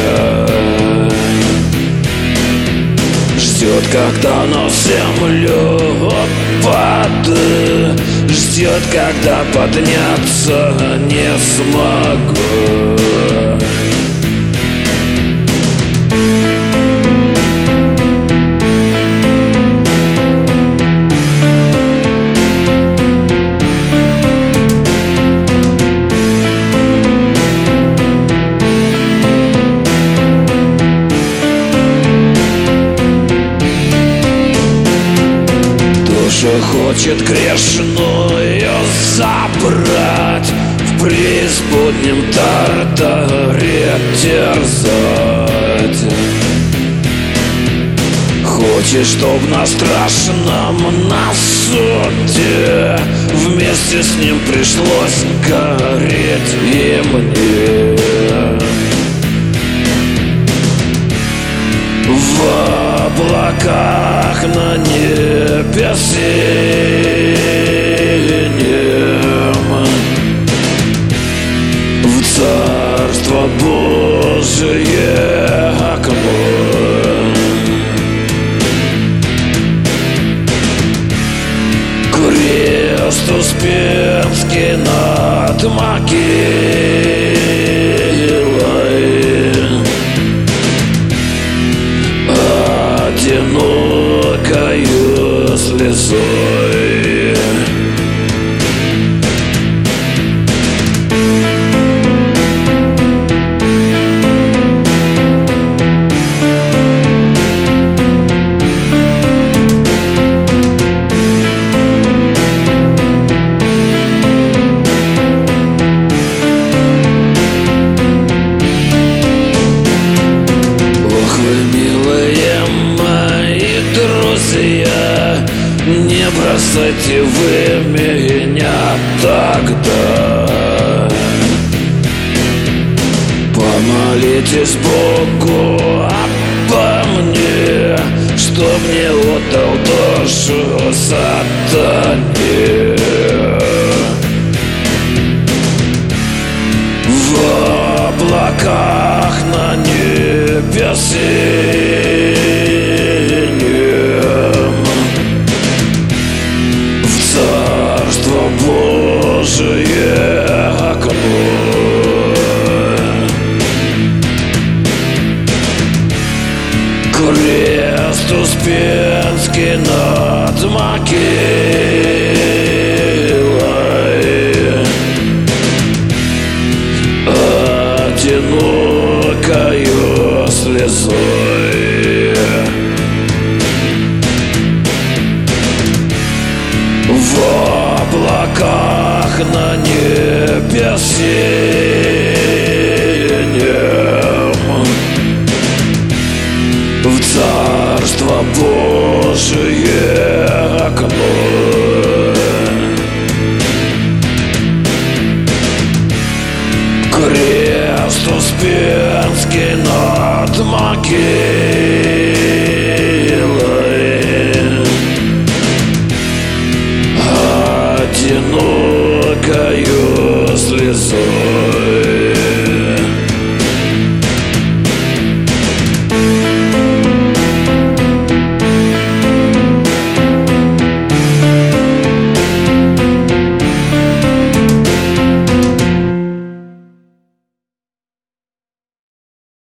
Ждет, когда на землю упаду, ждет, когда подняться не смогу. Душа хочет грешную забрать, в преисподнем тартаре терзать. Хочет, чтоб на страшном на суде вместе с ним пришлось гореть и мне. В облаках на небе синем, в Царство Божие окно. Крест Успенский над могилой, одинокою слезой. Не бросайте вы меня тогда, помолитесь Богу обо мне, чтоб не отдал душу сатане. В облаках на небе синем, Царство Божие окно. Крест Успенский над могилой, одинокою слезой. В облаках на небе синем, в Царство Божие окно. Крест Успенский над могилой, одинокою слезой.